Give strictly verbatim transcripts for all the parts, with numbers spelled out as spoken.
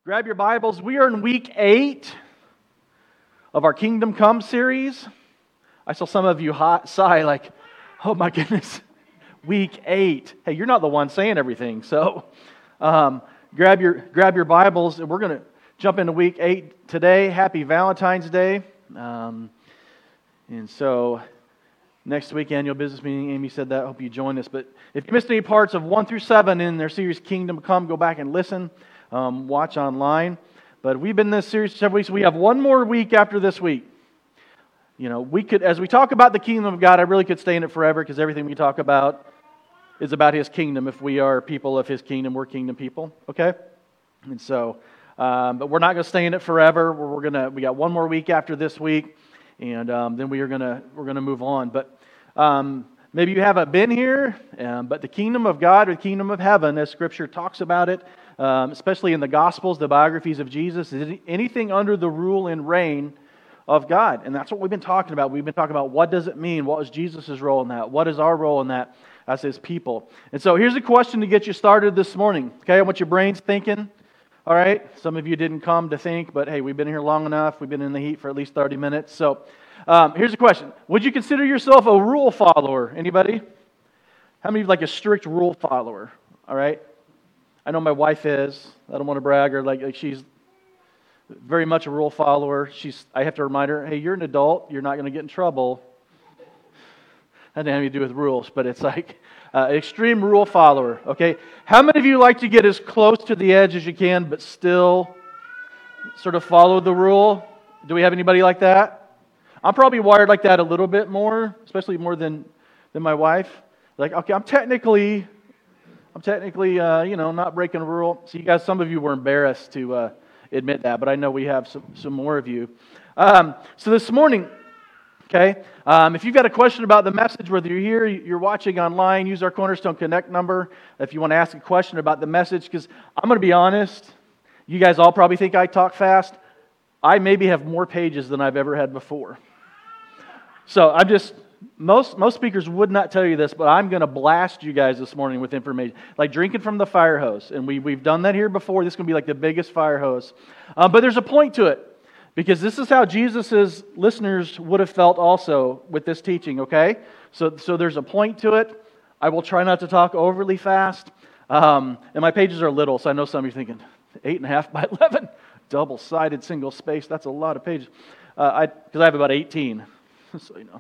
Grab your Bibles. We are in week eight of our Kingdom Come series. I saw some of you hot, sigh like, oh my goodness, week eight. Hey, you're not the one saying everything, so um, grab your grab your Bibles, and we're going to jump into week eight today. Happy Valentine's Day. Um, and so next week, annual business meeting, Amy said that. I hope you join us. But if you missed any parts of one through seven in their series Kingdom Come, go back and listen. Um, watch online. But we've been in this series for several weeks. We have one more week after this week. You know, we could, as we talk about the kingdom of God, I really could stay in it forever because everything we talk about is about His kingdom. If we are people of His kingdom, we're kingdom people. Okay? And so, um, but we're not going to stay in it forever. We're, we're going to. We got one more week after this week, and um, then we are going to we're going to move on. But um, maybe you haven't been here, um, but the kingdom of God or the kingdom of heaven, as Scripture talks about it. Um, especially in the Gospels, the biographies of Jesus, is anything under the rule and reign of God. And that's what we've been talking about. We've been talking about what does it mean? What was Jesus' role in that? What is our role in that as His people? And so here's a question to get you started this morning. Okay, I want your brains thinking. All right, some of you didn't come to think, but hey, we've been here long enough. We've been in the heat for at least thirty minutes. So um, here's a question. Would you consider yourself a rule follower? Anybody? How many of you like a strict rule follower? All right. I know my wife is. I don't want to brag her. Like, like she's very much a rule follower. She's. I have to remind her, hey, you're an adult. You're not going to get in trouble. That doesn't have anything to do with rules, but it's like uh, extreme rule follower. Okay, how many of you like to get as close to the edge as you can, but still sort of follow the rule? Do we have anybody like that? I'm probably wired like that a little bit more, especially more than than my wife. Like, okay, I'm technically. I'm technically, uh, you know, not breaking a rule. So you guys, some of you were embarrassed to uh, admit that, but I know we have some, some more of you. Um, so this morning, okay, um, if you've got a question about the message, whether you're here, you're watching online, use our Cornerstone Connect number if you want to ask a question about the message, because I'm going to be honest, you guys all probably think I talk fast. I maybe have more pages than I've ever had before. So I'm just... Most most speakers would not tell you this, but I'm going to blast you guys this morning with information. Like drinking from the fire hose. And we, we've done that here before. This is going to be like the biggest fire hose. Um, but there's a point to it. Because this is how Jesus' listeners would have felt also with this teaching, okay? So, so there's a point to it. I will try not to talk overly fast. Um, and my pages are little, so I know some of you are thinking, eight and a half by eleven, double-sided, single-spaced. That's a lot of pages. Uh, I Because I have about eighteen, so you know.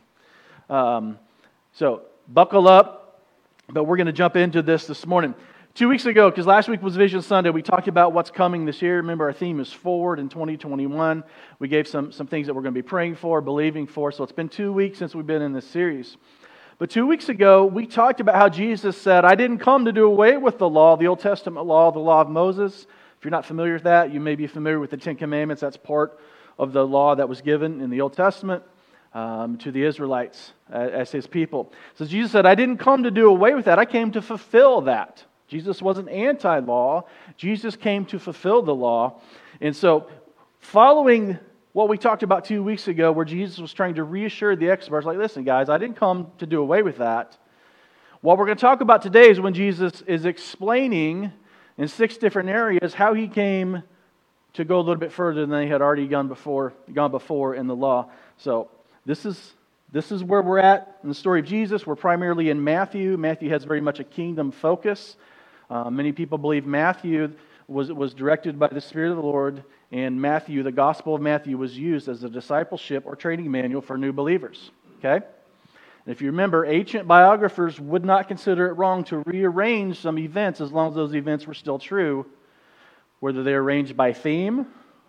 Um, so buckle up, but we're going to jump into this this morning. Two weeks ago, because last week was Vision Sunday, we talked about what's coming this year. Remember, our theme is forward in twenty twenty-one. We gave some, some things that we're going to be praying for, believing for. So it's been two weeks since we've been in this series. But two weeks ago, we talked about how Jesus said, I didn't come to do away with the law, the Old Testament law, the law of Moses. If you're not familiar with that, you may be familiar with the Ten Commandments. That's part of the law that was given in the Old Testament. Um, to the Israelites uh, as His people. So Jesus said, I didn't come to do away with that. I came to fulfill that. Jesus wasn't anti-law. Jesus came to fulfill the law. And so following what we talked about two weeks ago where Jesus was trying to reassure the experts, like, listen guys, I didn't come to do away with that. What we're going to talk about today is when Jesus is explaining in six different areas how He came to go a little bit further than they had already gone before, gone before in the law. So This is this is where we're at in the story of Jesus. We're primarily in Matthew. Matthew has very much a kingdom focus. Uh, many people believe Matthew was, was directed by the Spirit of the Lord, and Matthew, the Gospel of Matthew, was used as a discipleship or training manual for new believers. Okay? And if you remember, ancient biographers would not consider it wrong to rearrange some events as long as those events were still true, whether they arranged by theme,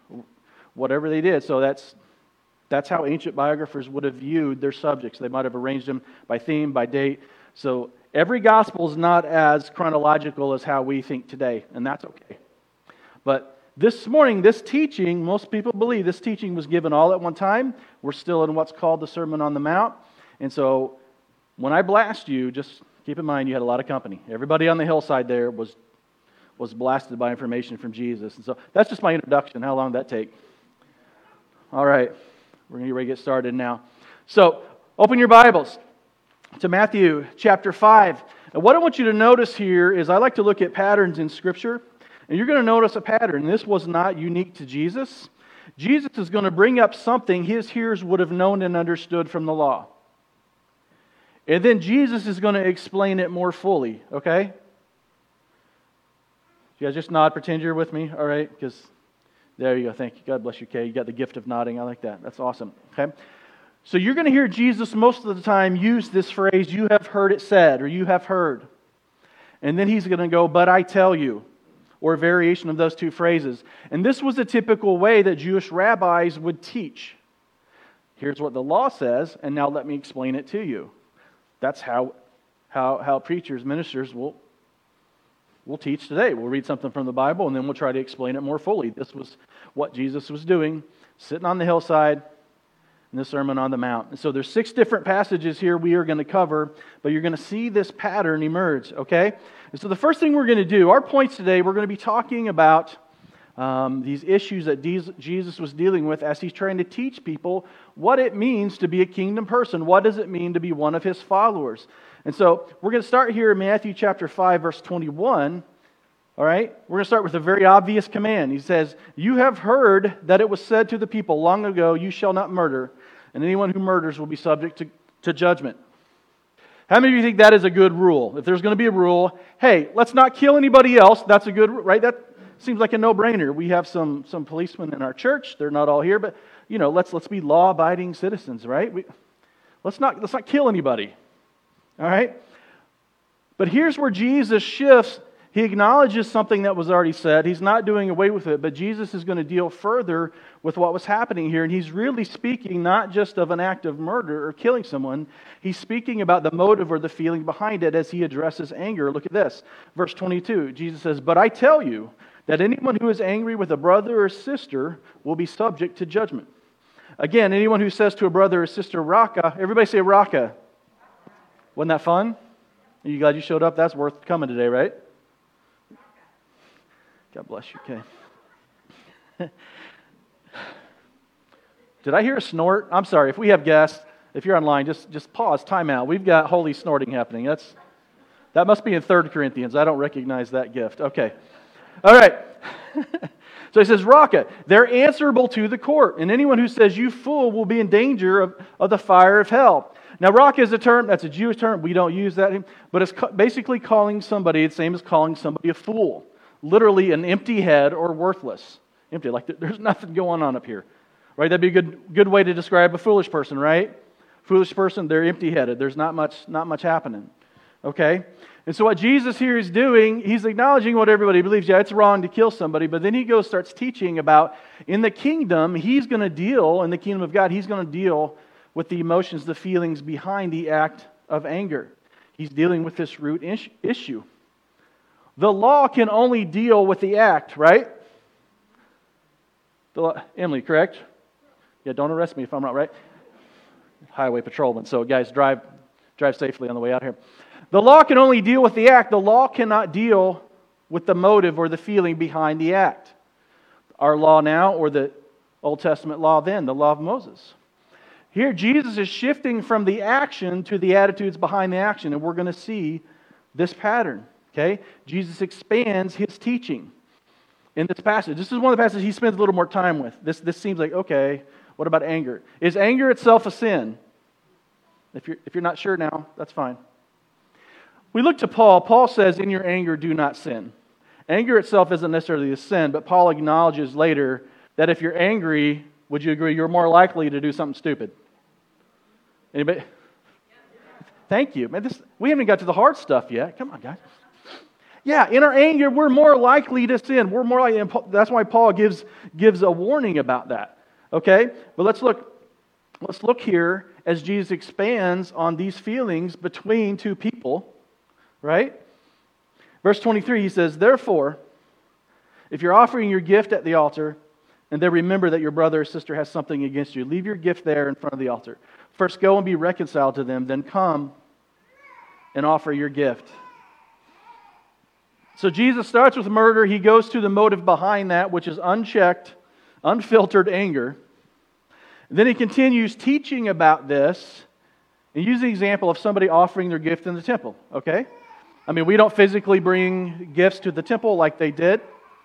whatever they did. So that's That's how ancient biographers would have viewed their subjects. They might have arranged them by theme, by date. So every gospel is not as chronological as how we think today, and that's okay. But this morning, this teaching, most people believe this teaching was given all at one time. We're still in what's called the Sermon on the Mount. And so when I blast you, just keep in mind you had a lot of company. Everybody on the hillside there was, was blasted by information from Jesus. And so that's just my introduction. How long did that take? All right. We're going to get ready to get started now. So, open your Bibles to Matthew chapter five. And what I want you to notice here is I like to look at patterns in Scripture. And you're going to notice a pattern. This was not unique to Jesus. Jesus is going to bring up something his hearers would have known and understood from the law. And then Jesus is going to explain it more fully, okay? You guys just nod, pretend you're with me, all right? Because there you go, thank you. God bless you, Kay. You got the gift of nodding. I like that. That's awesome, okay? So you're going to hear Jesus most of the time use this phrase, you have heard it said, or you have heard. And then he's going to go, but I tell you, or a variation of those two phrases. And this was a typical way that Jewish rabbis would teach. Here's what the law says, and now let me explain it to you. That's how, how, how preachers, ministers will, will teach today. We'll read something from the Bible, and then we'll try to explain it more fully. This was what Jesus was doing, sitting on the hillside in the Sermon on the Mount. And so there's six different passages here we are going to cover, but you're going to see this pattern emerge, okay? And so the first thing we're going to do, our points today, we're going to be talking about um, these issues that Jesus was dealing with as he's trying to teach people what it means to be a kingdom person. What does it mean to be one of his followers? And so we're going to start here in Matthew chapter five, verse twenty-one. All right? We're going to start with a very obvious command. He says, you have heard that it was said to the people long ago, you shall not murder, and anyone who murders will be subject to, to judgment. How many of you think that is a good rule? If there's going to be a rule, hey, let's not kill anybody else, that's a good rule, right? That seems like a no-brainer. We have some, some policemen in our church. They're not all here, but you know, let's let's be law-abiding citizens, right? We, let's not let's not kill anybody. All right? But here's where Jesus shifts. He acknowledges something that was already said. He's not doing away with it, but Jesus is going to deal further with what was happening here. And he's really speaking not just of an act of murder or killing someone. He's speaking about the motive or the feeling behind it as he addresses anger. Look at this. Verse twenty-two. Jesus says, but I tell you that anyone who is angry with a brother or sister will be subject to judgment. Again, anyone who says to a brother or sister, Raka, everybody say Raka. Wasn't that fun? Are you glad you showed up? That's worth coming today, right? God bless you, Kay. Did I hear a snort? I'm sorry, if we have guests, if you're online, just, just pause, time out. We've got holy snorting happening. That's That must be in Third Corinthians. I don't recognize that gift. Okay. All right. So he says, Raka, they're answerable to the court, and anyone who says, you fool, will be in danger of, of the fire of hell. Now, Raka is a term, that's a Jewish term, we don't use that, but it's basically calling somebody, the same as calling somebody a fool. Literally an empty head or worthless. Empty, like there's nothing going on up here. Right? That'd be a good good way to describe a foolish person, right? Foolish person, they're empty-headed. There's not much, not much happening. Okay? And so what Jesus here is doing, he's acknowledging what everybody believes. Yeah, it's wrong to kill somebody, but then he goes, starts teaching about in the kingdom, he's going to deal, in the kingdom of God, he's going to deal with the emotions, the feelings behind the act of anger. He's dealing with this root issue. The law can only deal with the act, right? The law, Emily, correct? Yeah, don't arrest me if I'm not right. Highway patrolman, so guys, drive drive safely on the way out here. The law can only deal with the act. The law cannot deal with the motive or the feeling behind the act. Our law now, or the Old Testament law then, the law of Moses. Here, Jesus is shifting from the action to the attitudes behind the action, and we're going to see this pattern. Okay? Jesus expands his teaching in this passage. This is one of the passages he spends a little more time with. This, this seems like, okay, what about anger? Is anger itself a sin? If you're, if you're not sure now, that's fine. We look to Paul. Paul says, in your anger, do not sin. Anger itself isn't necessarily a sin, but Paul acknowledges later that if you're angry, would you agree, you're more likely to do something stupid? Anybody? Thank you. Man, this, we haven't got to the hard stuff yet. Come on, guys. Yeah, in our anger, we're more likely to sin. We're more likely, and that's why Paul gives gives a warning about that. Okay, but let's look. Let's look here as Jesus expands on these feelings between two people. Right? Verse twenty-three, he says, "Therefore, if you're offering your gift at the altar, and then remember that your brother or sister has something against you, leave your gift there in front of the altar. First, go and be reconciled to them. Then come and offer your gift." So Jesus starts with murder. He goes to the motive behind that, which is unchecked, unfiltered anger. And then he continues teaching about this and using the example of somebody offering their gift in the temple. Okay? I mean, we don't physically bring gifts to the temple like they did.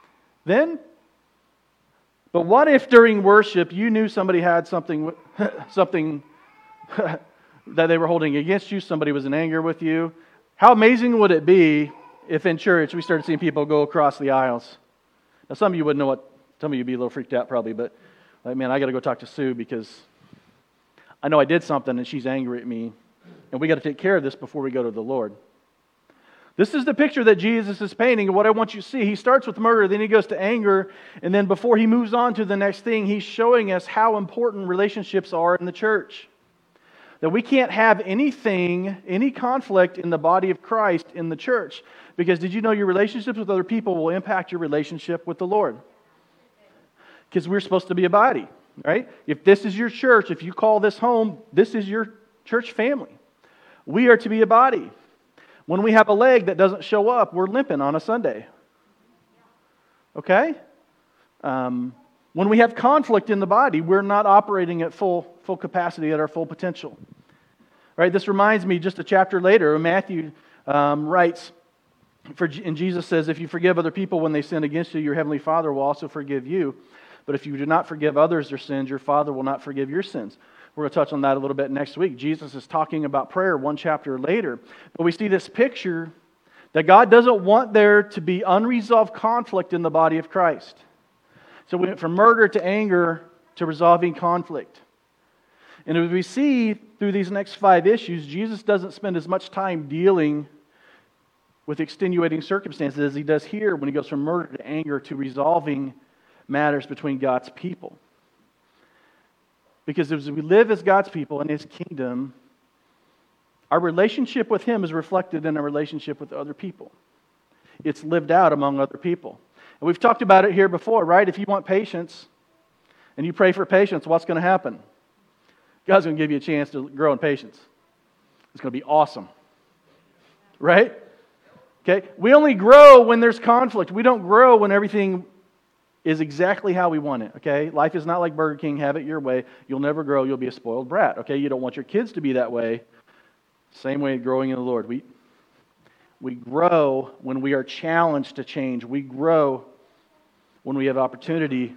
then? But what if during worship you knew somebody had something, something that they were holding against you, somebody was in anger with you? How amazing would it be if in church we started seeing people go across the aisles? Now some of you wouldn't know what, some of you would be a little freaked out probably, but like, man, I got to go talk to Sue because I know I did something and she's angry at me, and we got to take care of this before we go to the Lord. This is the picture that Jesus is painting, and what I want you to see. He starts with murder, then he goes to anger, and then before he moves on to the next thing, he's showing us how important relationships are in the church. That we can't have anything, any conflict in the body of Christ in the church. Because did you know your relationships with other people will impact your relationship with the Lord? Because we're supposed to be a body, right? If this is your church, if you call this home, this is your church family. We are to be a body. When we have a leg that doesn't show up, we're limping on a Sunday. Okay? Um, when we have conflict in the body, we're not operating at full full capacity, at our full potential. Right? This reminds me, just a chapter later, Matthew um, writes, for, and Jesus says, if you forgive other people when they sin against you, your heavenly Father will also forgive you. But if you do not forgive others their sins, your Father will not forgive your sins. We're going to touch on that a little bit next week. Jesus is talking about prayer one chapter later. But we see this picture that God doesn't want there to be unresolved conflict in the body of Christ. So we went from murder to anger to resolving conflict. And as we see through these next five issues, Jesus doesn't spend as much time dealing with extenuating circumstances as he does here when he goes from murder to anger to resolving matters between God's people. Because as we live as God's people in His kingdom, our relationship with Him is reflected in our relationship with other people. It's lived out among other people. And we've talked about it here before, right? If you want patience and you pray for patience, what's going to happen? God's going to give you a chance to grow in patience. It's going to be awesome. Right? Okay? We only grow when there's conflict. We don't grow when everything is exactly how we want it, okay? Life is not like Burger King, have it your way. You'll never grow, you'll be a spoiled brat, okay? You don't want your kids to be that way. Same way growing in the Lord. We, we grow when we are challenged to change. We grow when we have opportunity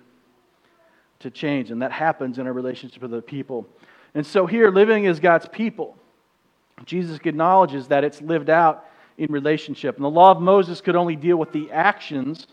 to change, and that happens in our relationship with other people. And so here, living as God's people, Jesus acknowledges that it's lived out in relationship. And the law of Moses could only deal with the actions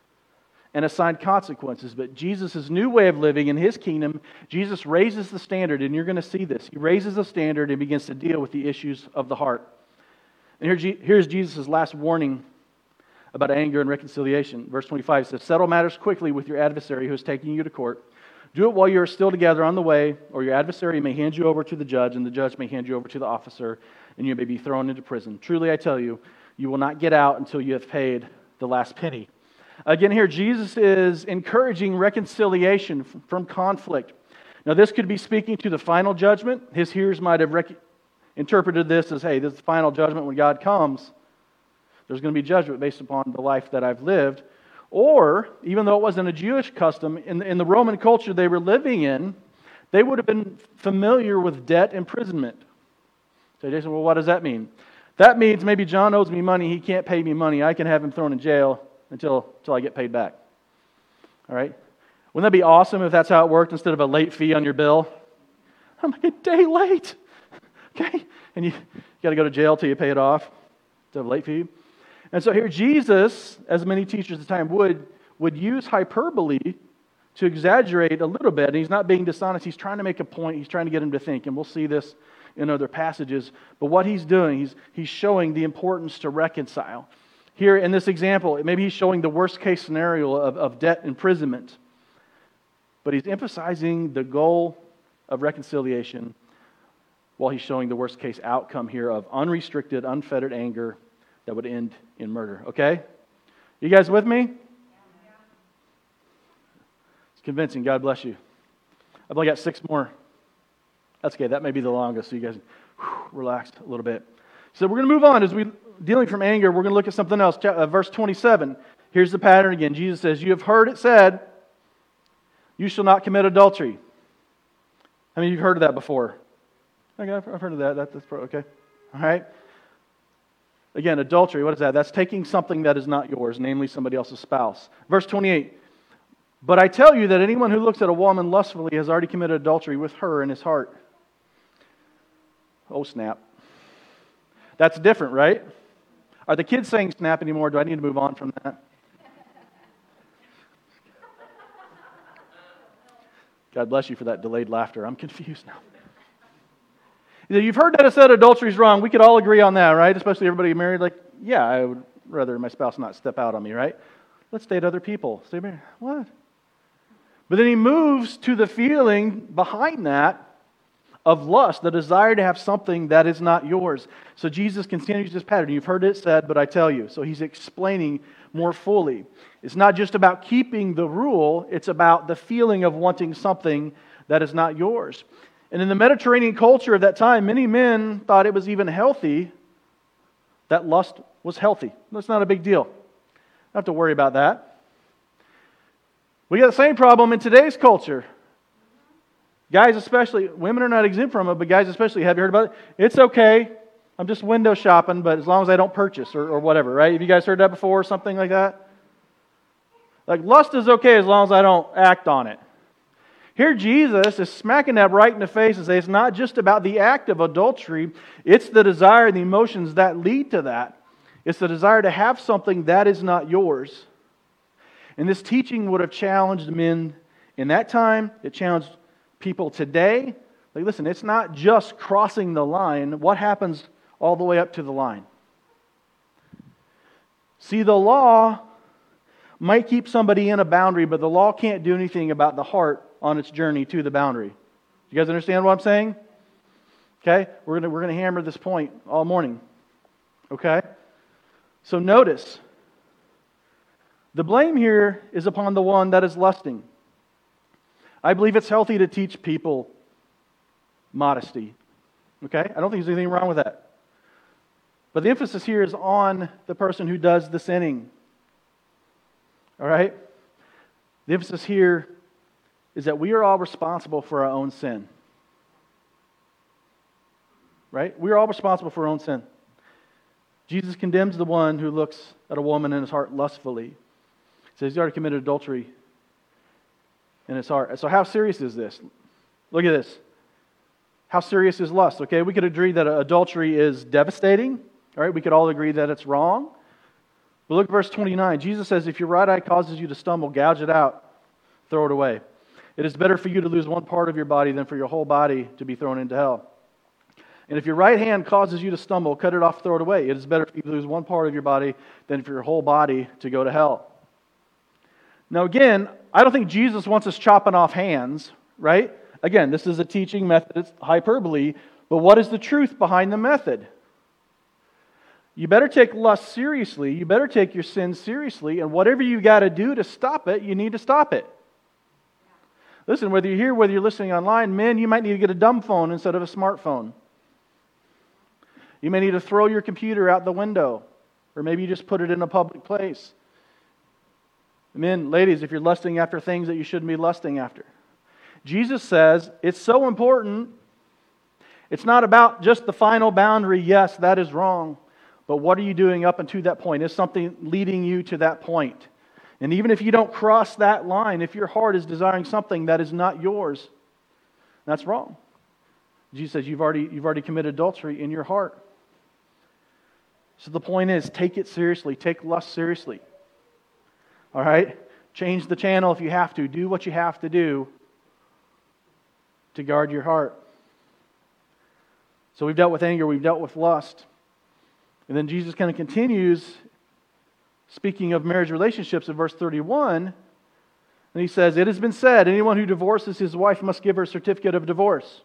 and assigned consequences. But Jesus' new way of living in His kingdom, Jesus raises the standard, and you're going to see this. He raises the standard and begins to deal with the issues of the heart. And here, here's Jesus' last warning about anger and reconciliation. Verse twenty-five says, settle matters quickly with your adversary who is taking you to court. Do it while you are still together on the way, or your adversary may hand you over to the judge, and the judge may hand you over to the officer, and you may be thrown into prison. Truly I tell you, you will not get out until you have paid the last penny. Again here, Jesus is encouraging reconciliation from conflict. Now this could be speaking to the final judgment. His hearers might have rec- interpreted this as, hey, this is the final judgment when God comes. There's going to be judgment based upon the life that I've lived. Or, even though it wasn't a Jewish custom, in the, in the Roman culture they were living in, they would have been familiar with debt imprisonment. So Jason, well, what does that mean? That means maybe John owes me money, he can't pay me money, I can have him thrown in jail until, until I get paid back. All right? Wouldn't that be awesome if that's how it worked instead of a late fee on your bill? I'm like a day late. Okay? And you, you got to go to jail till you pay it off instead of a late fee. And so here Jesus, as many teachers at the time would, would use hyperbole to exaggerate a little bit. And he's not being dishonest. He's trying to make a point. He's trying to get him to think. And we'll see this in other passages. But what he's doing, he's, he's showing the importance to reconcile. Here in this example, maybe he's showing the worst case scenario of, of debt imprisonment. But he's emphasizing the goal of reconciliation while he's showing the worst case outcome here of unrestricted, unfettered anger that would end in murder. Okay? You guys with me? It's convincing. God bless you. I've only got six more. That's okay. That may be the longest, so you guys whew, relax a little bit. So we're going to move on. As we dealing from anger, we're going to look at something else. Uh, verse twenty-seven. Here's the pattern again. Jesus says, you have heard it said, you shall not commit adultery. I mean, you've heard of that before. Okay, I've heard of that. that that's okay. All right. Again, adultery, what is that? That's taking something that is not yours, namely somebody else's spouse. Verse twenty-eight, but I tell you that anyone who looks at a woman lustfully has already committed adultery with her in his heart. Oh, snap. That's different, right? Are the kids saying snap anymore? Do I need to move on from that? God bless you for that delayed laughter. I'm confused now. You've heard that it said adultery is wrong. We could all agree on that, right? Especially everybody married. Like, yeah, I would rather my spouse not step out on me, right? Let's date other people. Stay married. What? But then he moves to the feeling behind that of lust, the desire to have something that is not yours. So Jesus continues this pattern. You've heard it said, but I tell you. So he's explaining more fully. It's not just about keeping the rule, it's about the feeling of wanting something that is not yours. And in the Mediterranean culture of that time, many men thought it was even healthy that lust was healthy. That's not a big deal. Don't have to worry about that. We got the same problem in today's culture. Guys especially, women are not exempt from it, but guys especially, have you heard about it? It's okay. I'm just window shopping, but as long as I don't purchase or, or whatever, right? Have you guys heard that before or something like that? Like, lust is okay as long as I don't act on it. Here Jesus is smacking that right in the face and saying it's not just about the act of adultery, it's the desire and the emotions that lead to that. It's the desire to have something that is not yours. And this teaching would have challenged men in that time. It challenged people today. Like, listen, it's not just crossing the line. What happens all the way up to the line? See, the law might keep somebody in a boundary, but the law can't do anything about the heart on its journey to the boundary. You guys understand what I'm saying? Okay? We're going to, we're going to hammer this point all morning. Okay? So notice, the blame here is upon the one that is lusting. I believe it's healthy to teach people modesty. Okay? I don't think there's anything wrong with that. But the emphasis here is on the person who does the sinning. All right? The emphasis here is that we are all responsible for our own sin. Right? We are all responsible for our own sin. Jesus condemns the one who looks at a woman in his heart lustfully. He says he's already committed adultery in his heart. So how serious is this? Look at this. How serious is lust? Okay, we could agree that adultery is devastating. All right, we could all agree that it's wrong. But look at verse twenty-nine. Jesus says, if your right eye causes you to stumble, gouge it out, throw it away. It is better for you to lose one part of your body than for your whole body to be thrown into hell. And if your right hand causes you to stumble, cut it off, throw it away. It is better for you to lose one part of your body than for your whole body to go to hell. Now again, I don't think Jesus wants us chopping off hands, right? Again, this is a teaching method, it's hyperbole, but what is the truth behind the method? You better take lust seriously, you better take your sin seriously, and whatever you got to do to stop it, you need to stop it. Listen, whether you're here, whether you're listening online, men, you might need to get a dumb phone instead of a smartphone. You may need to throw your computer out the window, or maybe you just put it in a public place. Men, ladies, if you're lusting after things that you shouldn't be lusting after. Jesus says it's so important. It's not about just the final boundary. Yes, that is wrong. But what are you doing up until that point? Is something leading you to that point? And even if you don't cross that line, if your heart is desiring something that is not yours, that's wrong. Jesus says you've already, you've already committed adultery in your heart. So the point is, take it seriously. Take lust seriously. All right? Change the channel if you have to. Do what you have to do to guard your heart. So we've dealt with anger. We've dealt with lust. And then Jesus kind of continues, speaking of marriage relationships in verse thirty-one, and he says, it has been said, anyone who divorces his wife must give her a certificate of divorce.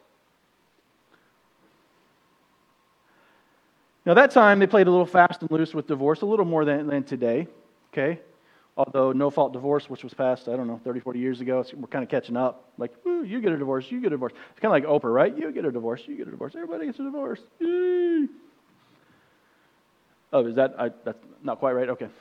Now, that time, they played a little fast and loose with divorce, a little more than, than today, okay? Although no-fault divorce, which was passed, I don't know, thirty, forty years ago, we're kind of catching up. Like, ooh, you get a divorce, you get a divorce. It's kind of like Oprah, right? You get a divorce, you get a divorce. Everybody gets a divorce. Yay! Oh, is that, I, that's not quite right? Okay.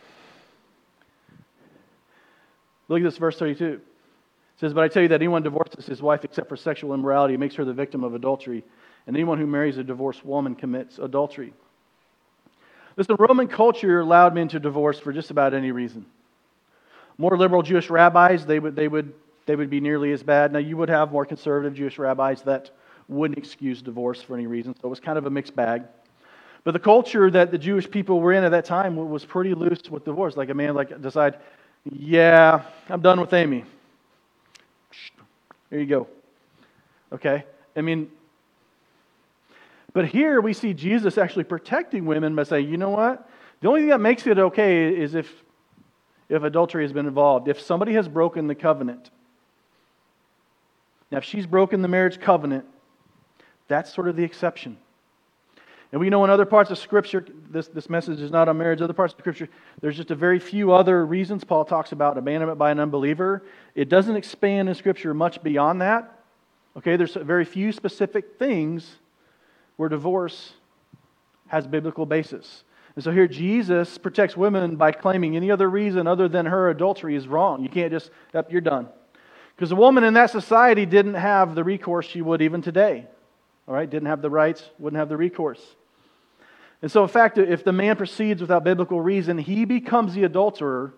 Look at this, verse thirty-two. It says, but I tell you that anyone divorces his wife except for sexual immorality makes her the victim of adultery, and anyone who marries a divorced woman commits adultery. Listen, Roman culture allowed men to divorce for just about any reason. More liberal Jewish rabbis, they would, they would, they would be nearly as bad. Now, you would have more conservative Jewish rabbis that wouldn't excuse divorce for any reason, so it was kind of a mixed bag. But the culture that the Jewish people were in at that time was pretty loose with divorce. Like a man like decide, yeah, I'm done with Amy. There you go. Okay? I mean, but here we see Jesus actually protecting women by saying, you know what? The only thing that makes it okay is if, if adultery has been involved. If somebody has broken the covenant. Now, if she's broken the marriage covenant, that's sort of the exception. And we know in other parts of Scripture, this, this message is not on marriage, other parts of Scripture, there's just a very few other reasons Paul talks about abandonment by an unbeliever. It doesn't expand in Scripture much beyond that. Okay, there's very few specific things where divorce has biblical basis. And so here Jesus protects women by claiming any other reason other than her adultery is wrong. You can't just, yep, you're done. Because a woman in that society didn't have the recourse she would even today. All right, didn't have the rights, wouldn't have the recourse. And so in fact, if the man proceeds without biblical reason, he becomes the adulterer,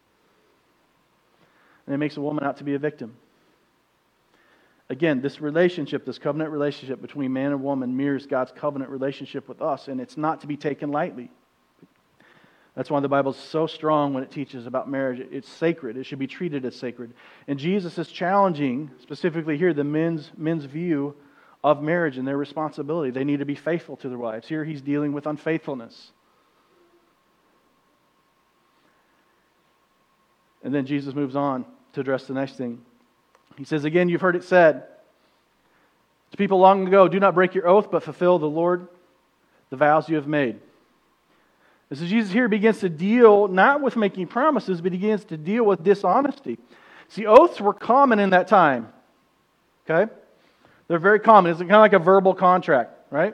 and it makes a woman out to be a victim. Again, this relationship, this covenant relationship between man and woman mirrors God's covenant relationship with us, and it's not to be taken lightly. That's why the Bible is so strong when it teaches about marriage. It's sacred. It should be treated as sacred. And Jesus is challenging, specifically here, the men's, men's view of marriage and their responsibility. They need to be faithful to their wives. Here he's dealing with unfaithfulness. And then Jesus moves on to address the next thing. He says, again, you've heard it said to people long ago, do not break your oath, but fulfill the Lord, the vows you have made. And so Jesus here begins to deal not with making promises, but he begins to deal with dishonesty. See, oaths were common in that time. Okay? They're very common. It's kind of like a verbal contract, right?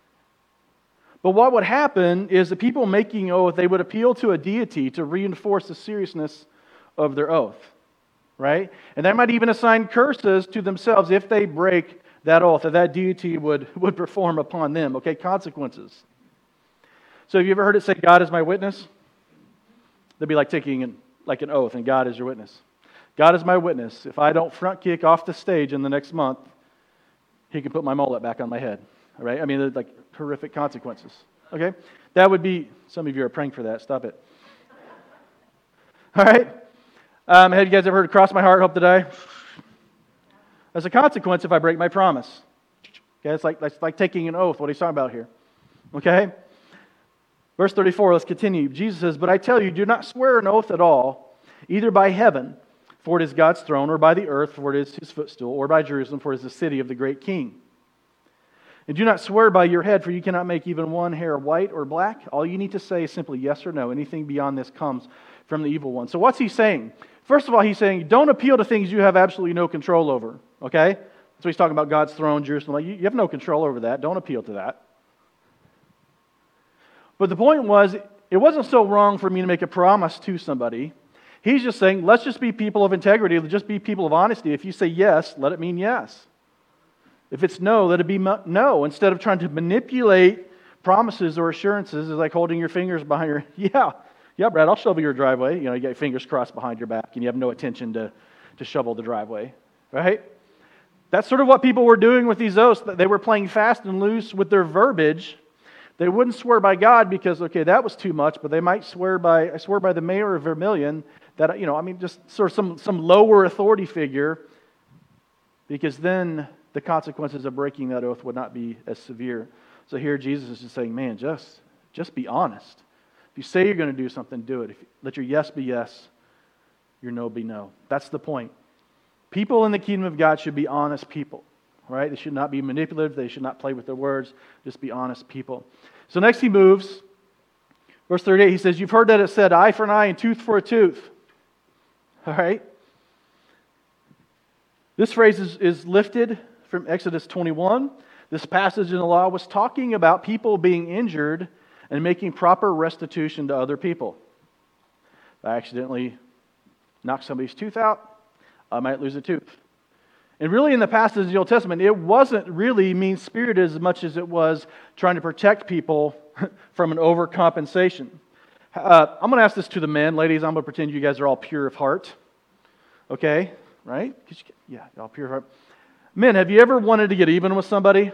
But what would happen is the people making oath, they would appeal to a deity to reinforce the seriousness of their oath, right? And they might even assign curses to themselves if they break that oath, that that deity would, would perform upon them, okay? Consequences. So have you ever heard it say, God is my witness? That'd be like taking an, like an oath, and God is your witness. God is my witness. If I don't front kick off the stage in the next month, he can put my mullet back on my head. All right? I mean, there's like horrific consequences. Okay? That would be, some of you are praying for that. Stop it. All right? Um, have you guys ever heard of cross my heart, hope to die? There's a consequence if I break my promise. Okay? It's like, it's like taking an oath, what he's talking about here. Okay? Verse thirty-four, let's continue. Jesus says, but I tell you, do not swear an oath at all, either by heaven, for it is God's throne, or by the earth, for it is his footstool, or by Jerusalem, for it is the city of the great king. And do not swear by your head, for you cannot make even one hair white or black. All you need to say is simply yes or no. Anything beyond this comes from the evil one. So what's he saying? First of all, he's saying, don't appeal to things you have absolutely no control over. Okay? That's what he's talking about, God's throne, Jerusalem. Like, you have no control over that. Don't appeal to that. But the point was, it wasn't so wrong for me to make a promise to somebody. He's just saying, let's just be people of integrity. Let's just be people of honesty. If you say yes, let it mean yes. If it's no, let it be no. Instead of trying to manipulate promises or assurances, it's like holding your fingers behind your, yeah, yeah, Brad, I'll shovel your driveway. You know, you got your fingers crossed behind your back and you have no intention to, to shovel the driveway, right? That's sort of what people were doing with these oaths. They were playing fast and loose with their verbiage. They wouldn't swear by God because, okay, that was too much, but they might swear by, I swear by the mayor of Vermilion, that, you know, I mean, just sort of some, some lower authority figure, because then the consequences of breaking that oath would not be as severe. So here Jesus is just saying, man, just, just be honest. If you say you're going to do something, do it. If, let your yes be yes, your no be no. That's the point. People in the kingdom of God should be honest people. Right? They should not be manipulative. They should not play with their words. Just be honest people. So next he moves. Verse thirty-eight, he says, you've heard that it said, eye for an eye and tooth for a tooth. All right? This phrase is, is lifted from Exodus twenty-one. This passage in the law was talking about people being injured and making proper restitution to other people. If I accidentally knock somebody's tooth out, I might lose a tooth. And really in the passage of the Old Testament, it wasn't really mean-spirited as much as it was trying to protect people from an overcompensation. Uh, I'm going to ask this to the men. Ladies, I'm going to pretend you guys are all pure of heart. Okay? Right? Yeah, you're all pure of heart. Men, have you ever wanted to get even with somebody?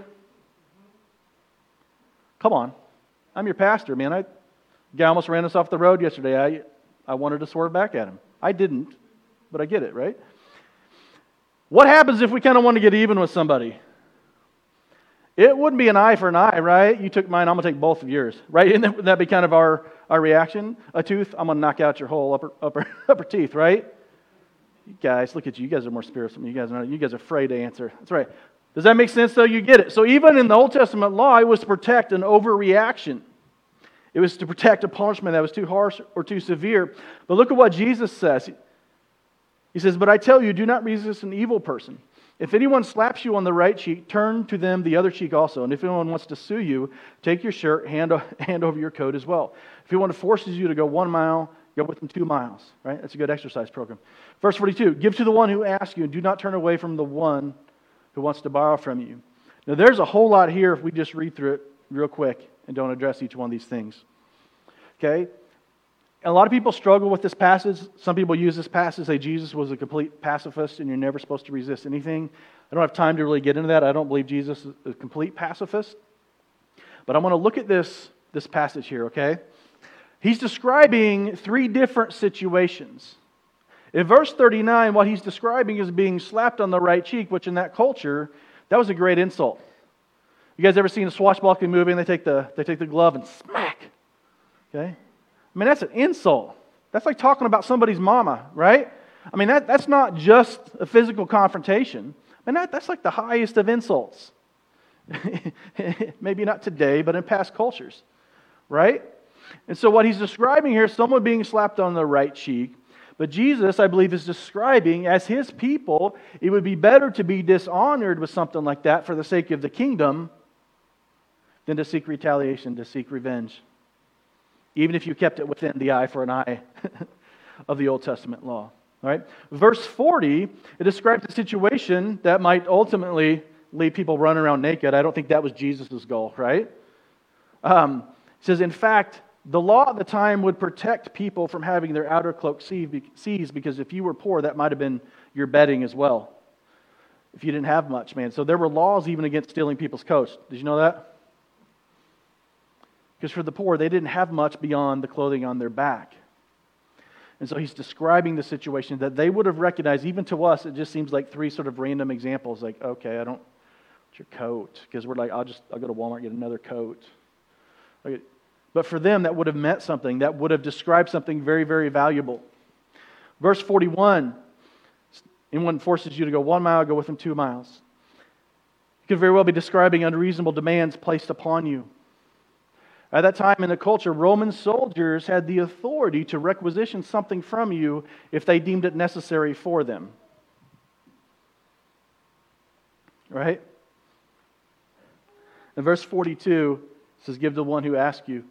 Come on. I'm your pastor, man. I, a guy almost ran us off the road yesterday. I, I wanted to swerve back at him. I didn't, but I get it, right? What happens if we kind of want to get even with somebody? It wouldn't be an eye for an eye, right? You took mine, I'm going to take both of yours, right? And that, would that be kind of our, our reaction? A tooth, I'm going to knock out your whole upper upper upper teeth, right? You guys, look at you. You guys are more spiritual. You guys are, you guys are afraid to answer. That's right. Does that make sense, though? You get it. So even in the Old Testament law, it was to protect an overreaction. It was to protect a punishment that was too harsh or too severe. But look at what Jesus says. He says, "But I tell you, do not resist an evil person. If anyone slaps you on the right cheek, turn to them the other cheek also. And if anyone wants to sue you, take your shirt, hand, hand over your coat as well. If anyone forces you to go one mile, go with them two miles." Right? That's a good exercise program. Verse forty-two, "Give to the one who asks you, and do not turn away from the one who wants to borrow from you." Now there's a whole lot here if we just read through it real quick and don't address each one of these things. Okay? And a lot of people struggle with this passage. Some people use this passage to say Jesus was a complete pacifist and you're never supposed to resist anything. I don't have time to really get into that. I don't believe Jesus is a complete pacifist. But I want to look at this, this passage here, okay? He's describing three different situations. In verse thirty-nine, what he's describing is being slapped on the right cheek, which in that culture, that was a great insult. You guys ever seen a swashbuckling movie and they take the they take the glove and smack? Okay? I mean, that's an insult. That's like talking about somebody's mama, right? I mean, that, that's not just a physical confrontation. I mean, that, that's like the highest of insults. Maybe not today, but in past cultures, right? And so what he's describing here is someone being slapped on the right cheek. But Jesus, I believe, is describing as his people, it would be better to be dishonored with something like that for the sake of the kingdom than to seek retaliation, to seek revenge. Even if you kept it within the eye for an eye of the Old Testament law. All right? Verse forty, it describes a situation that might ultimately leave people running around naked. I don't think that was Jesus' goal, right? Um, it says, in fact, the law at the time would protect people from having their outer cloak seized, because if you were poor, that might have been your bedding as well. If you didn't have much, man. So there were laws even against stealing people's coats. Did you know that? Because for the poor, they didn't have much beyond the clothing on their back. And so he's describing the situation that they would have recognized. Even to us, it just seems like three sort of random examples. Like, okay, I don't, what's your coat? Because we're like, I'll just, I'll go to Walmart and get another coat. Okay. But for them, that would have meant something. That would have described something very, very valuable. Verse forty-one, anyone forces you to go one mile, go with them two miles. It could very well be describing unreasonable demands placed upon you. At that time in the culture, Roman soldiers had the authority to requisition something from you if they deemed it necessary for them. Right? In verse forty-two, it says, "Give to the one who asks you."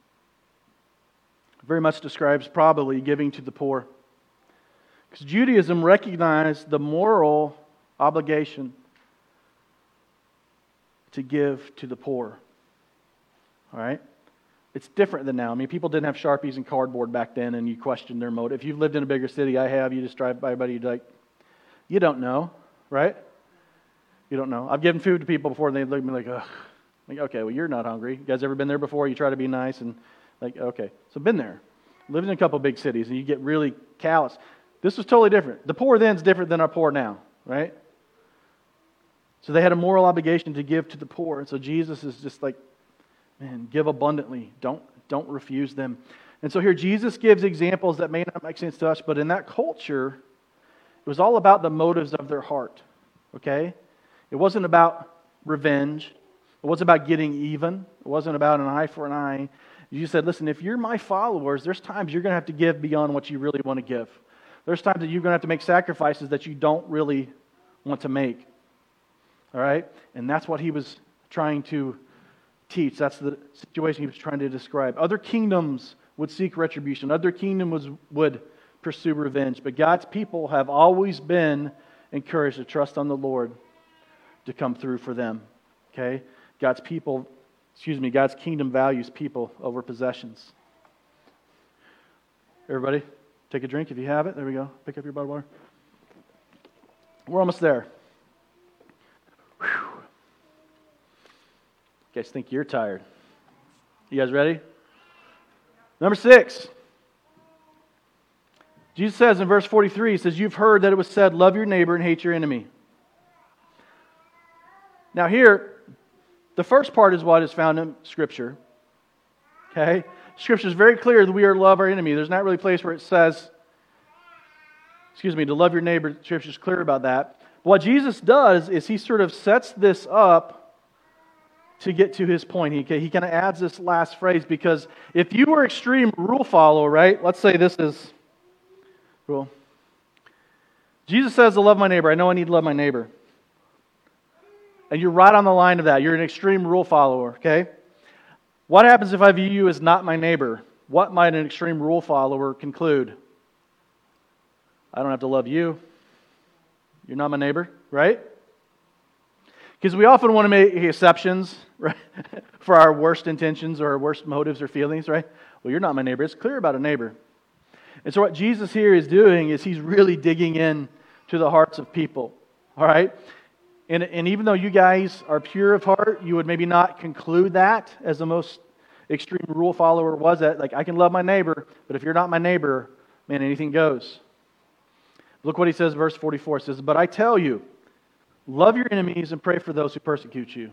Very much describes probably giving to the poor. Because Judaism recognized the moral obligation to give to the poor. All right? It's different than now. I mean, people didn't have Sharpies and cardboard back then, and you question their motive. If you've lived in a bigger city, I have, you just drive by everybody, you're like, you don't know, right? You don't know. I've given food to people before, and they look at me like, ugh. Like, okay, well, you're not hungry. You guys ever been there before? You try to be nice, and like, okay. So been there. Lived in a couple big cities, and you get really callous. This was totally different. The poor then is different than our poor now, right? So they had a moral obligation to give to the poor. And so Jesus is just like, man, give abundantly. Don't, don't refuse them. And so here Jesus gives examples that may not make sense to us, but in that culture, it was all about the motives of their heart. Okay? It wasn't about revenge. It wasn't about getting even. It wasn't about an eye for an eye. You said, listen, if you're my followers, there's times you're going to have to give beyond what you really want to give. There's times that you're going to have to make sacrifices that you don't really want to make. All right? And that's what he was trying to teach. That's the situation he was trying to describe. Other kingdoms would seek retribution. Other kingdoms would pursue revenge. But God's people have always been encouraged to trust on the Lord to come through for them. Okay? God's people excuse me, God's kingdom values people over possessions. Everybody, take a drink if you have it. There we go. Pick up your bottle of water. We're almost there. Whew. You guys think you're tired. You guys ready? Number six. Jesus says in verse forty-three, He says, you've heard that it was said, love your neighbor and hate your enemy. Now here, the first part is what is found in Scripture. Okay? Scripture is very clear that we are to love our enemy. There's not really a place where it says, excuse me, to love your neighbor. Scripture is clear about that. But what Jesus does is He sort of sets this up to get to His point. He, he kind of adds this last phrase, because if you were extreme rule follower, right? Let's say this is rule. Jesus says to love my neighbor. I know I need to love my neighbor. And you're right on the line of that. You're an extreme rule follower, okay? What happens if I view you as not my neighbor? What might an extreme rule follower conclude? I don't have to love you. You're not my neighbor, right? Because we often want to make exceptions, right, for our worst intentions or our worst motives or feelings, right? Well, you're not my neighbor. It's clear about a neighbor. And so what Jesus here is doing is He's really digging in to the hearts of people, all right? And, and even though you guys are pure of heart, you would maybe not conclude that as the most extreme rule follower was, that like, I can love my neighbor, but if you're not my neighbor, man, anything goes. Look what He says, verse forty-four. It says, but I tell you, love your enemies and pray for those who persecute you.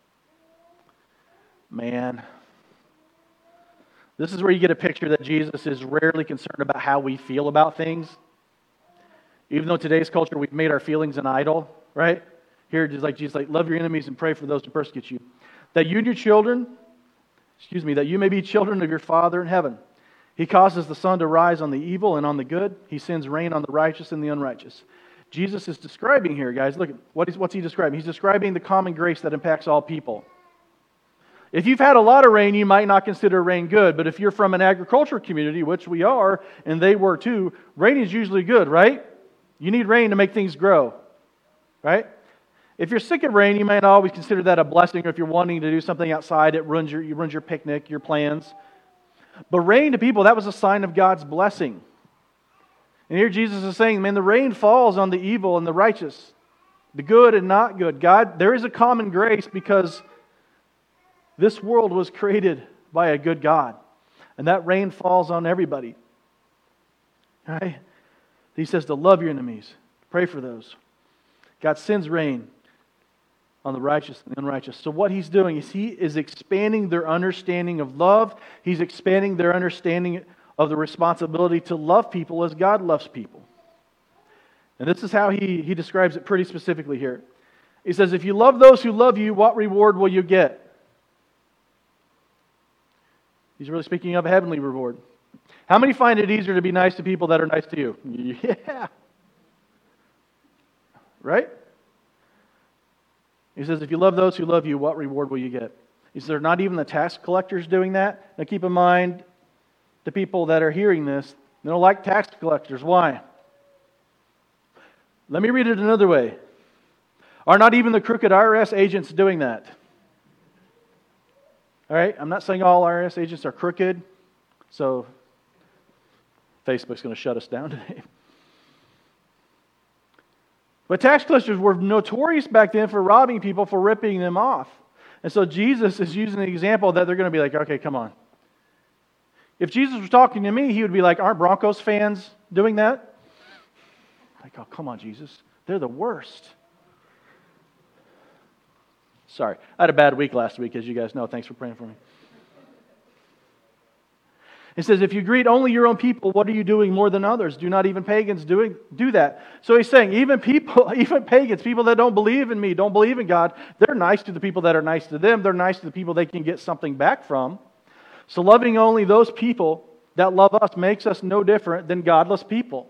Man, this is where you get a picture that Jesus is rarely concerned about how we feel about things. Even though today's culture, we've made our feelings an idol, right? Here, just like Jesus, like, love your enemies and pray for those who persecute you. That you and your children, excuse me, that you may be children of your Father in heaven. He causes the sun to rise on the evil and on the good. He sends rain on the righteous and the unrighteous. Jesus is describing here, guys, look, what is, what's He describing? He's describing the common grace that impacts all people. If you've had a lot of rain, you might not consider rain good, but if you're from an agricultural community, which we are, and they were too, rain is usually good, right? You need rain to make things grow, right? If you're sick of rain, you might not always consider that a blessing, or if you're wanting to do something outside, it ruins your, it ruins your picnic, your plans. But rain to people, that was a sign of God's blessing. And here Jesus is saying, man, the rain falls on the evil and the righteous, the good and not good. God, there is a common grace because this world was created by a good God. And that rain falls on everybody. Right? He says to love your enemies, pray for those. God sends rain on the righteous and the unrighteous. So what He's doing is He is expanding their understanding of love. He's expanding their understanding of the responsibility to love people as God loves people. And this is how He, he describes it pretty specifically here. He says, if you love those who love you, what reward will you get? He's really speaking of a heavenly reward. How many find it easier to be nice to people that are nice to you? Yeah. Right? He says, if you love those who love you, what reward will you get? He says, they're not even the tax collectors doing that. Now keep in mind, the people that are hearing this, they don't like tax collectors. Why? Let me read it another way. Are not even the crooked I R S agents doing that? All right, I'm not saying all I R S agents are crooked, so Facebook's going to shut us down today. But tax collectors were notorious back then for robbing people, for ripping them off. And so Jesus is using an example that they're going to be like, okay, come on. If Jesus was talking to me, He would be like, aren't Broncos fans doing that? Like, oh, come on, Jesus. They're the worst. Sorry, I had a bad week last week, as you guys know. Thanks for praying for me. It says, if you greet only your own people, what are you doing more than others? Do not even pagans doing do that? So He's saying, even people, even pagans, people that don't believe in me, don't believe in God, they're nice to the people that are nice to them. They're nice to the people they can get something back from. So loving only those people that love us makes us no different than godless people.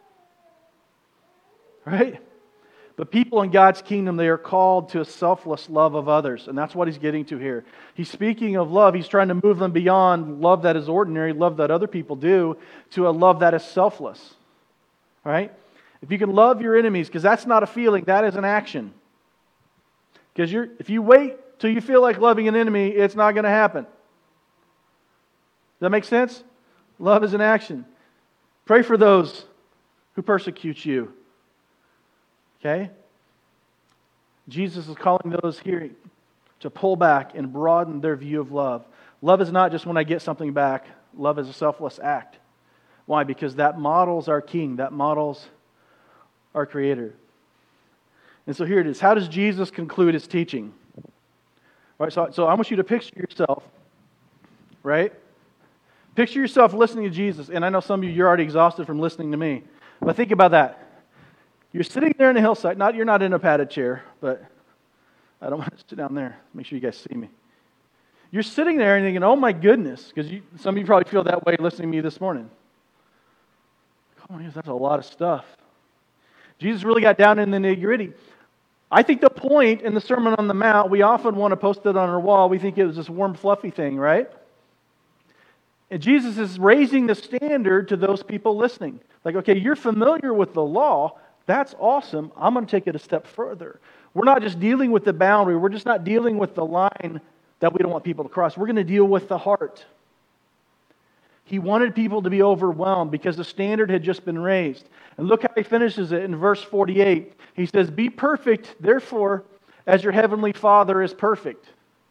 Right? But people in God's kingdom, they are called to a selfless love of others. And that's what He's getting to here. He's speaking of love. He's trying to move them beyond love that is ordinary, love that other people do, to a love that is selfless. All right? If you can love your enemies, because that's not a feeling, that is an action. Because you're, if you wait till you feel like loving an enemy, it's not going to happen. Does that make sense? Love is an action. Pray for those who persecute you. Okay? Jesus is calling those here to pull back and broaden their view of love. Love is not just when I get something back. Love is a selfless act. Why? Because that models our King. That models our Creator. And so here it is. How does Jesus conclude His teaching? Right, so, so I want you to picture yourself, right? Picture yourself listening to Jesus. And I know some of you, you're already exhausted from listening to me. But think about that. You're sitting there in the hillside. Not You're not in a padded chair, but I don't want to sit down there. Make sure you guys see me. You're sitting there and thinking, oh my goodness, because you, some of you probably feel that way listening to me this morning. Oh, that's a lot of stuff. Jesus really got down in the nitty-gritty. I think the point in the Sermon on the Mount, we often want to post it on our wall. We think it was this warm, fluffy thing, right? And Jesus is raising the standard to those people listening. Like, okay, you're familiar with the law. That's awesome. I'm going to take it a step further. We're not just dealing with the boundary. We're just not dealing with the line that we don't want people to cross. We're going to deal with the heart. He wanted people to be overwhelmed because the standard had just been raised. And look how he finishes it in verse forty-eight. He says, be perfect, therefore, as your heavenly Father is perfect.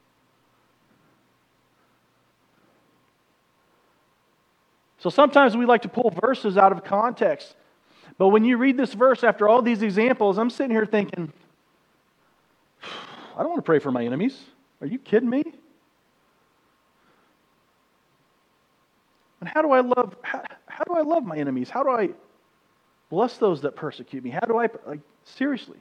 So sometimes we like to pull verses out of context. But when you read this verse after all these examples, I'm sitting here thinking, I don't want to pray for my enemies. Are you kidding me? And how do I love how, how do I love my enemies? How do I bless those that persecute me? How do I, like, seriously?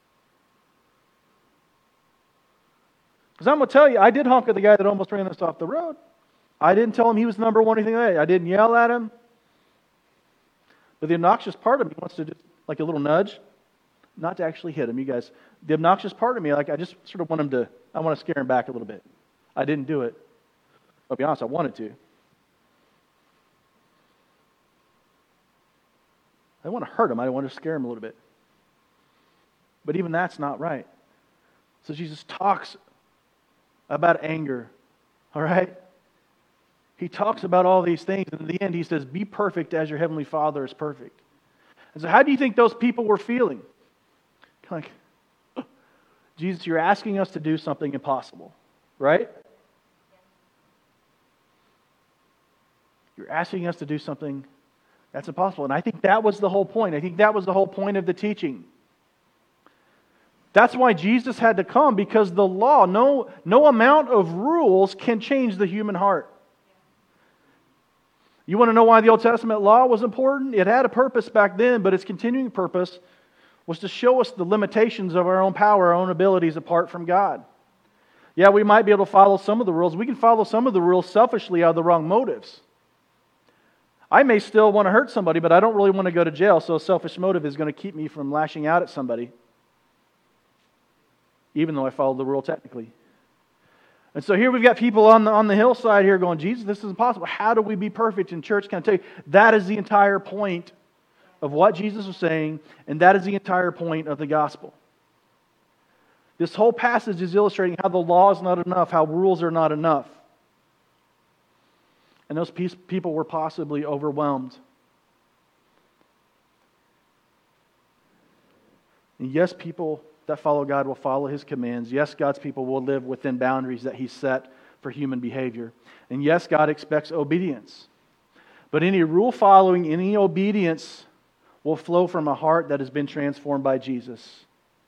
Because I'm going to tell you, I did honk at the guy that almost ran us off the road. I didn't tell him he was number one or anything like that. I didn't yell at him. But the obnoxious part of me wants to just, like a little nudge, not to actually hit him. You guys, the obnoxious part of me, like I just sort of want him to, I want to scare him back a little bit. I didn't do it. I'll be honest, I wanted to. I want to hurt him. I want to scare him a little bit. But even that's not right. So Jesus talks about anger. All right? He talks about all these things. And in the end, he says, be perfect as your heavenly Father is perfect. And so how do you think those people were feeling? Like, oh, Jesus, you're asking us to do something impossible. Right? You're asking us to do something that's impossible. And I think that was the whole point. I think that was the whole point of the teaching. That's why Jesus had to come, because the law, no, no amount of rules can change the human heart. You want to know why the Old Testament law was important? It had a purpose back then, but its continuing purpose was to show us the limitations of our own power, our own abilities apart from God. Yeah, we might be able to follow some of the rules. We can follow some of the rules selfishly out of the wrong motives. I may still want to hurt somebody, but I don't really want to go to jail, so a selfish motive is going to keep me from lashing out at somebody, even though I followed the rule technically. And so here we've got people on the, on the hillside here going, Jesus, this is impossible. How do we be perfect in church? Can I tell you, that is the entire point of what Jesus was saying, and that is the entire point of the gospel. This whole passage is illustrating how the law is not enough, how rules are not enough. And those people were possibly overwhelmed. And yes, people that follow God will follow His commands. Yes, God's people will live within boundaries that He set for human behavior. And yes, God expects obedience. But any rule following, any obedience will flow from a heart that has been transformed by Jesus.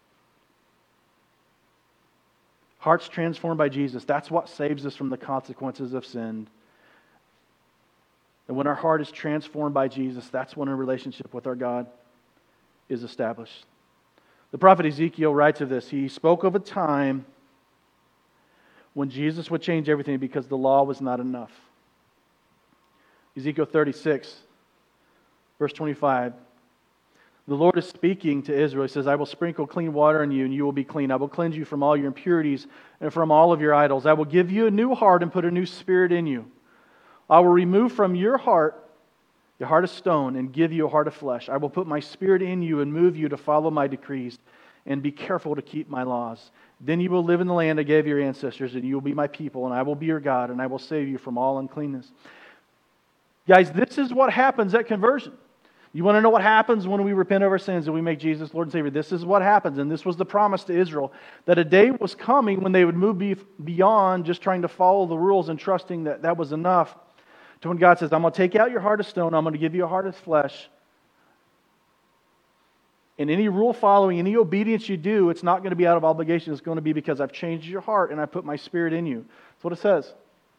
Hearts transformed by Jesus. That's what saves us from the consequences of sin. And when our heart is transformed by Jesus, that's when a relationship with our God is established. The prophet Ezekiel writes of this. He spoke of a time when Jesus would change everything because the law was not enough. Ezekiel thirty-six, verse twenty-five. The Lord is speaking to Israel. He says, I will sprinkle clean water on you, and you will be clean. I will cleanse you from all your impurities and from all of your idols. I will give you a new heart and put a new spirit in you. I will remove from your heart the heart of stone and give you a heart of flesh. I will put my spirit in you and move you to follow my decrees and be careful to keep my laws. Then you will live in the land I gave your ancestors, and you will be my people, and I will be your God, and I will save you from all uncleanness. Guys, this is what happens at conversion. You want to know what happens when we repent of our sins and we make Jesus Lord and Savior? This is what happens, and this was the promise to Israel, that a day was coming when they would move beyond just trying to follow the rules and trusting that that was enough, to when God says, I'm going to take out your heart of stone, I'm going to give you a heart of flesh. And any rule following, any obedience you do, it's not going to be out of obligation. It's going to be because I've changed your heart and I put my Spirit in you. That's what it says.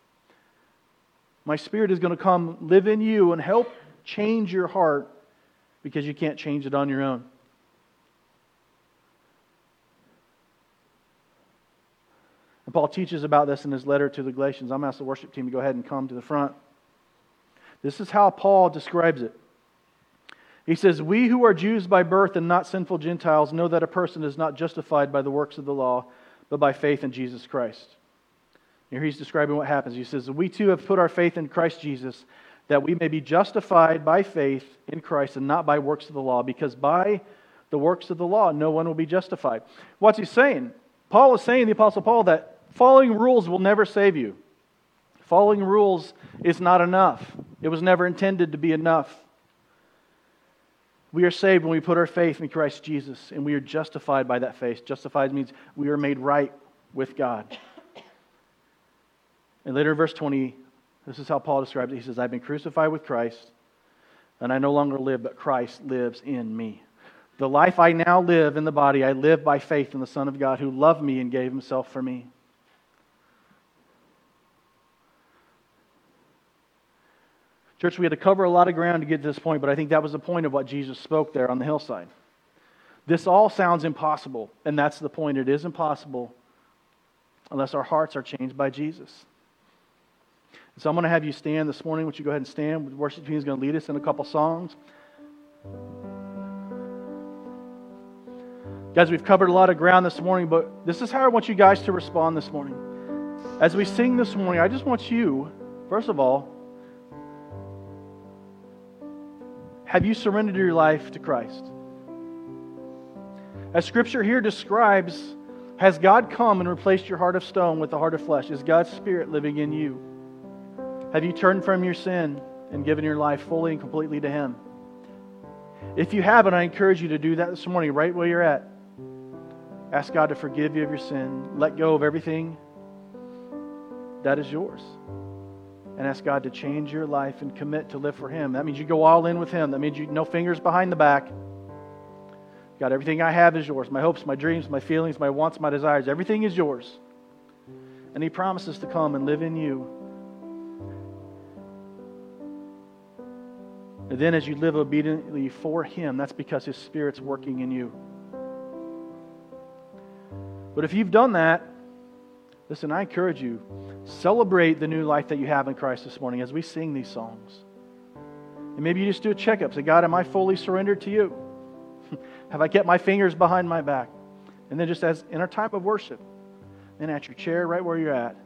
My Spirit is going to come live in you and help change your heart, because you can't change it on your own. And Paul teaches about this in his letter to the Galatians. I'm going to ask the worship team to go ahead and come to the front. This is how Paul describes it. He says, we who are Jews by birth and not sinful Gentiles know that a person is not justified by the works of the law, but by faith in Jesus Christ. Here he's describing what happens. He says, we too have put our faith in Christ Jesus, that we may be justified by faith in Christ and not by works of the law, because by the works of the law no one will be justified. What's he saying? Paul is saying, the Apostle Paul, that following rules will never save you. Following rules is not enough. It was never intended to be enough. We are saved when we put our faith in Christ Jesus, and we are justified by that faith. Justified means we are made right with God. And later in verse twenty, this is how Paul describes it. He says, I've been crucified with Christ, and I no longer live, but Christ lives in me. The life I now live in the body, I live by faith in the Son of God who loved me and gave Himself for me. Church, we had to cover a lot of ground to get to this point, but I think that was the point of what Jesus spoke there on the hillside. This all sounds impossible, and that's the point. It is impossible unless our hearts are changed by Jesus. So I'm going to have you stand this morning. Would you go ahead and stand? The worship team is going to lead us in a couple songs. Guys, we've covered a lot of ground this morning, but this is how I want you guys to respond this morning. As we sing this morning, I just want you, first of all, have you surrendered your life to Christ? As Scripture here describes, has God come and replaced your heart of stone with a heart of flesh? Is God's Spirit living in you? Have you turned from your sin and given your life fully and completely to Him? If you haven't, I encourage you to do that this morning, right where you're at. Ask God to forgive you of your sin. Let go of everything that is yours. And ask God to change your life and commit to live for Him. That means you go all in with Him. That means you no fingers behind the back. God, everything I have is yours. My hopes, my dreams, my feelings, my wants, my desires. Everything is yours. And He promises to come and live in you. And then as you live obediently for Him, that's because His Spirit's working in you. But if you've done that, listen, I encourage you, celebrate the new life that you have in Christ this morning as we sing these songs. And maybe you just do a checkup. Say, God, am I fully surrendered to you? Have I kept my fingers behind my back? And then just as in our time of worship, then at your chair right where you're at,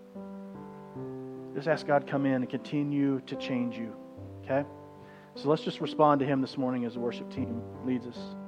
just ask God to come in and continue to change you. Okay? So let's just respond to Him this morning as the worship team leads us.